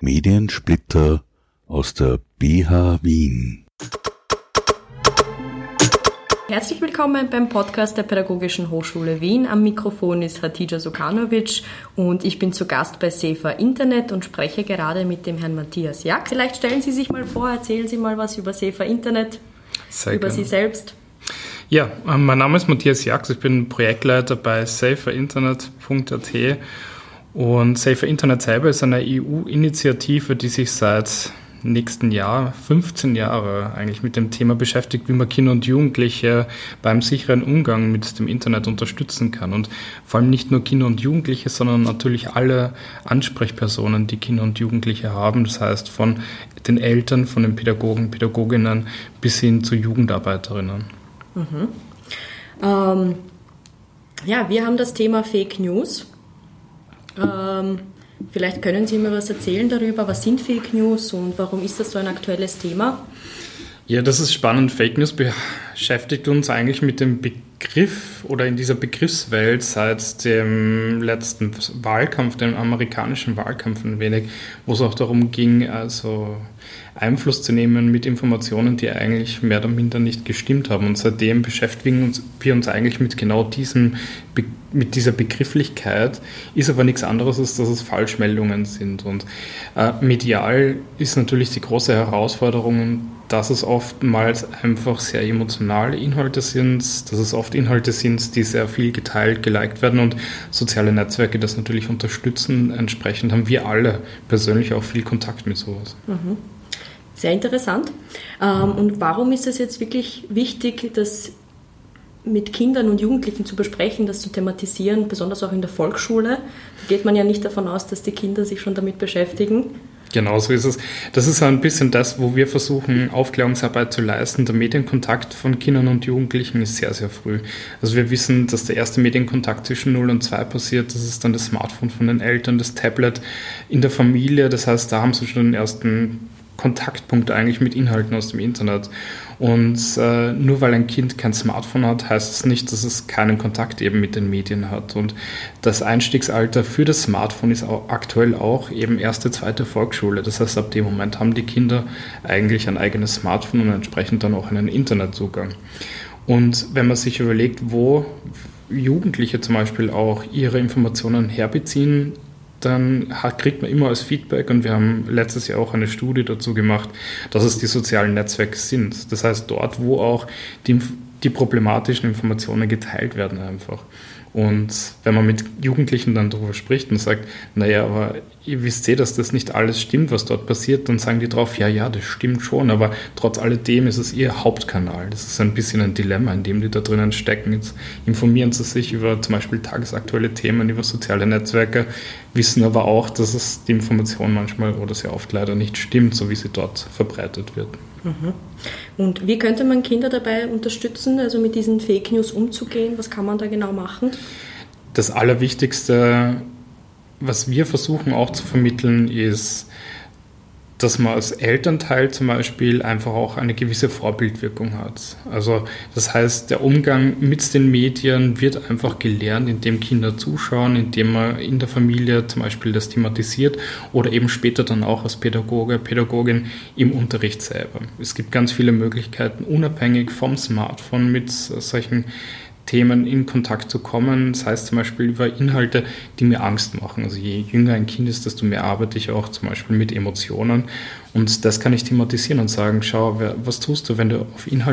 Mediensplitter aus der BH Wien. Herzlich willkommen beim Podcast der Pädagogischen Hochschule Wien. Am Mikrofon ist Hatidža Sukanović und ich bin zu Gast bei Safer Internet und spreche gerade mit dem Herrn Matthias Jax. Vielleicht stellen Sie sich mal vor, erzählen Sie mal was über Safer Internet, über Sie selbst. Ja, mein Name ist Matthias Jax, ich bin Projektleiter bei saferinternet.at und Safer Internet selber ist eine EU-Initiative, die sich seit nächsten Jahr, 15 Jahre eigentlich mit dem Thema beschäftigt, wie man Kinder und Jugendliche beim sicheren Umgang mit dem Internet unterstützen kann. Und vor allem nicht nur Kinder und Jugendliche, sondern natürlich alle Ansprechpersonen, die Kinder und Jugendliche haben. Das heißt von den Eltern, von den Pädagogen, Pädagoginnen bis hin zu Jugendarbeiterinnen. Mhm. Wir haben das Thema Fake News. Vielleicht können Sie mir was erzählen darüber, was sind Fake News und warum ist das so ein aktuelles Thema? Ja, das ist spannend. Fake News beschäftigt uns eigentlich mit dem Begriff oder in dieser Begriffswelt seit dem letzten Wahlkampf, dem amerikanischen Wahlkampf ein wenig, wo es auch darum ging, also Einfluss zu nehmen mit Informationen, die eigentlich mehr oder minder nicht gestimmt haben. Und seitdem beschäftigen wir uns eigentlich mit genau mit dieser Begrifflichkeit, ist aber nichts anderes, als dass es Falschmeldungen sind. Und medial ist natürlich die große Herausforderung, dass es oftmals einfach sehr emotionale Inhalte sind, dass es oft Inhalte sind, die sehr viel geteilt, geliked werden und soziale Netzwerke das natürlich unterstützen. Entsprechend haben wir alle persönlich auch viel Kontakt mit sowas. Mhm. Sehr interessant. Und warum ist es jetzt wirklich wichtig, das mit Kindern und Jugendlichen zu besprechen, das zu thematisieren, besonders auch in der Volksschule? Da geht man ja nicht davon aus, dass die Kinder sich schon damit beschäftigen. Genau so ist es. Das ist ein bisschen das, wo wir versuchen, Aufklärungsarbeit zu leisten. Der Medienkontakt von Kindern und Jugendlichen ist sehr, sehr früh. Also wir wissen, dass der erste Medienkontakt zwischen 0 und 2 passiert. Das ist dann das Smartphone von den Eltern, das Tablet in der Familie. Das heißt, da haben sie schon den ersten Kontaktpunkt eigentlich mit Inhalten aus dem Internet. Und nur weil ein Kind kein Smartphone hat, heißt es nicht, dass es keinen Kontakt eben mit den Medien hat. Und das Einstiegsalter für das Smartphone ist auch aktuell auch eben erste, zweite Volksschule. Das heißt, ab dem Moment haben die Kinder eigentlich ein eigenes Smartphone und entsprechend dann auch einen Internetzugang. Und wenn man sich überlegt, wo Jugendliche zum Beispiel auch ihre Informationen herbeziehen, dann kriegt man immer als Feedback, und wir haben letztes Jahr auch eine Studie dazu gemacht, dass es die sozialen Netzwerke sind. Das heißt, dort, wo auch die problematischen Informationen geteilt werden einfach. Und wenn man mit Jugendlichen dann darüber spricht und sagt, naja, aber ihr wisst dass das nicht alles stimmt, was dort passiert, dann sagen die drauf, ja, das stimmt schon, aber trotz alledem ist es ihr Hauptkanal. Das ist ein bisschen ein Dilemma, in dem die da drinnen stecken. Jetzt informieren sie sich über zum Beispiel tagesaktuelle Themen, über soziale Netzwerke, wissen aber auch, dass es die Information manchmal oder sehr oft leider nicht stimmt, so wie sie dort verbreitet wird. Mhm. Und wie könnte man Kinder dabei unterstützen, also mit diesen Fake News umzugehen? Was kann man da genau machen? Das Allerwichtigste, was wir versuchen auch zu vermitteln, ist, dass man als Elternteil zum Beispiel einfach auch eine gewisse Vorbildwirkung hat. Also das heißt, der Umgang mit den Medien wird einfach gelernt, indem Kinder zuschauen, indem man in der Familie zum Beispiel das thematisiert oder eben später dann auch als Pädagoge, Pädagogin im Unterricht selber. Es gibt ganz viele Möglichkeiten, unabhängig vom Smartphone mit solchen Themen in Kontakt zu kommen. Das heißt zum Beispiel über Inhalte, die mir Angst machen. Also je jünger ein Kind ist, desto mehr arbeite ich auch zum Beispiel mit Emotionen. Und das kann ich thematisieren und sagen, schau, was tust du, wenn du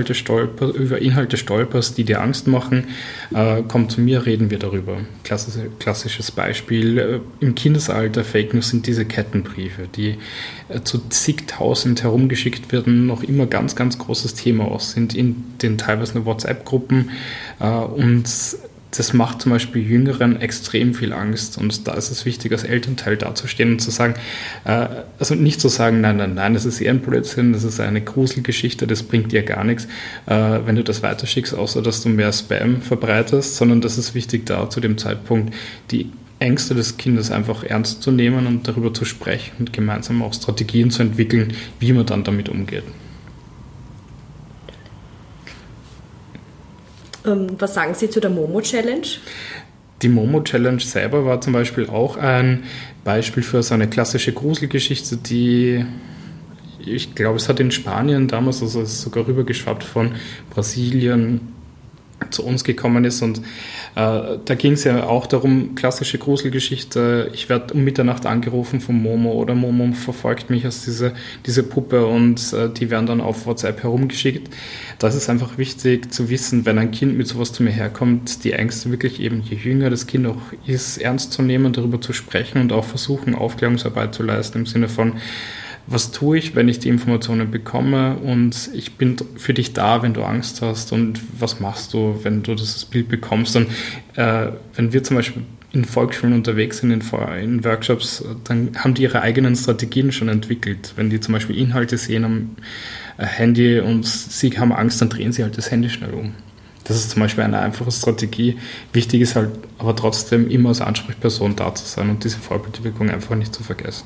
über Inhalte stolperst, die dir Angst machen? Komm zu mir, reden wir darüber. Klassisches Beispiel, im Kindesalter, Fake News sind diese Kettenbriefe, die zu zigtausend herumgeschickt werden, noch immer ganz, ganz großes Thema auch sind in den teilweise nur WhatsApp-Gruppen. Und das macht zum Beispiel Jüngeren extrem viel Angst, und da ist es wichtig, als Elternteil dazustehen und zu sagen, also nicht zu sagen, nein, das ist eher ein Blödsinn, das ist eine Gruselgeschichte, das bringt dir gar nichts, wenn du das weiterschickst, außer dass du mehr Spam verbreitest, sondern das ist wichtig, da zu dem Zeitpunkt die Ängste des Kindes einfach ernst zu nehmen und darüber zu sprechen und gemeinsam auch Strategien zu entwickeln, wie man dann damit umgeht. Was sagen Sie zu der Momo-Challenge? Die Momo-Challenge selber war zum Beispiel auch ein Beispiel für so eine klassische Gruselgeschichte, die, ich glaube, es hat in Spanien damals, also es ist sogar rübergeschwappt von Brasilien, zu uns gekommen ist, und da ging es ja auch darum, klassische Gruselgeschichte, ich werde um Mitternacht angerufen von Momo oder Momo verfolgt mich als diese Puppe, und die werden dann auf WhatsApp herumgeschickt. Das ist einfach wichtig zu wissen, wenn ein Kind mit sowas zu mir herkommt, die Ängste wirklich eben, je jünger das Kind auch ist, ernst zu nehmen, darüber zu sprechen und auch versuchen, Aufklärungsarbeit zu leisten im Sinne von, was tue ich, wenn ich die Informationen bekomme, und ich bin für dich da, wenn du Angst hast, und was machst du, wenn du dieses Bild bekommst. Und wenn wir zum Beispiel in Volksschulen unterwegs sind, in Workshops, dann haben die ihre eigenen Strategien schon entwickelt. Wenn die zum Beispiel Inhalte sehen am Handy und sie haben Angst, dann drehen sie halt das Handy schnell um. Das ist zum Beispiel eine einfache Strategie. Wichtig ist halt aber trotzdem immer als Ansprechperson da zu sein und diese Vorbildwirkung einfach nicht zu vergessen.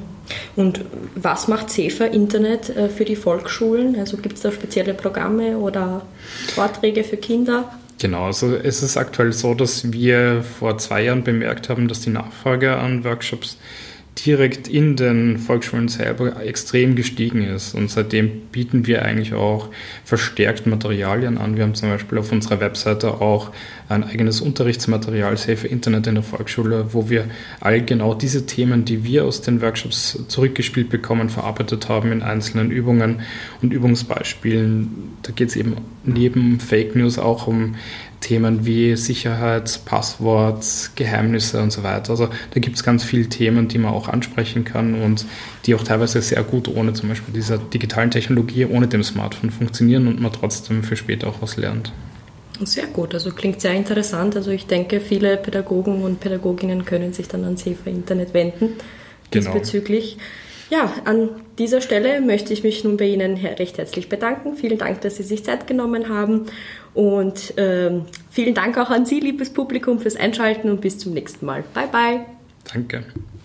Und was macht SEFA Internet für die Volksschulen? Also gibt es da spezielle Programme oder Vorträge für Kinder? Genau, also es ist aktuell so, dass wir vor 2 Jahren bemerkt haben, dass die Nachfrage an Workshops direkt in den Volksschulen selber extrem gestiegen ist. Und seitdem bieten wir eigentlich auch verstärkt Materialien an. Wir haben zum Beispiel auf unserer Webseite auch ein eigenes Unterrichtsmaterial, SEFA Internet in der Volksschule, wo wir all genau diese Themen, die wir aus den Workshops zurückgespielt bekommen, verarbeitet haben in einzelnen Übungen und Übungsbeispielen. Da geht es eben neben Fake News auch um Themen wie Sicherheit, Passwort, Geheimnisse und so weiter. Also da gibt es ganz viele Themen, die man auch ansprechen kann und die auch teilweise sehr gut ohne zum Beispiel dieser digitalen Technologie, ohne dem Smartphone funktionieren und man trotzdem für später auch was lernt. Sehr gut, also klingt sehr interessant. Also ich denke, viele Pädagogen und Pädagoginnen können sich dann an SEFA Internet wenden diesbezüglich. Ja, an dieser Stelle möchte ich mich nun bei Ihnen recht herzlich bedanken. Vielen Dank, dass Sie sich Zeit genommen haben, und vielen Dank auch an Sie, liebes Publikum, fürs Einschalten, und bis zum nächsten Mal. Bye, bye. Danke.